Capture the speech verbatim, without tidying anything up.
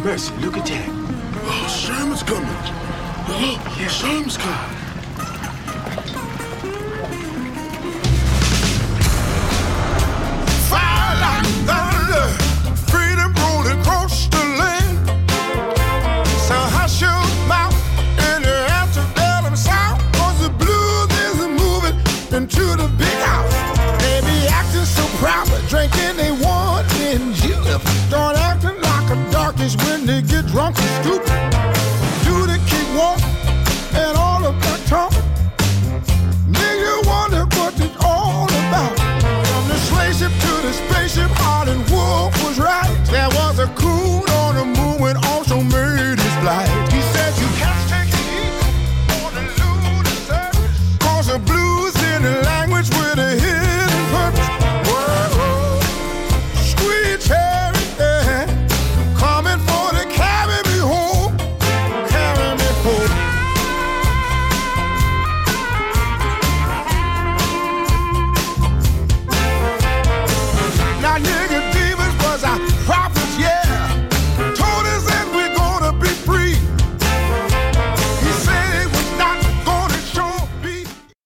mercy, look at that. Oh, Sherman's coming. Oh, yeah, Sherman's coming. Fire like thunder, freedom rolling across the land. So hush your mouth and your antebellum sound, cause the blues is moving into the big house. They be acting so proud, but drinking they want in julep. Start acting like a darkish when they get drunk and stupid. Do they keep walking and all of that talk?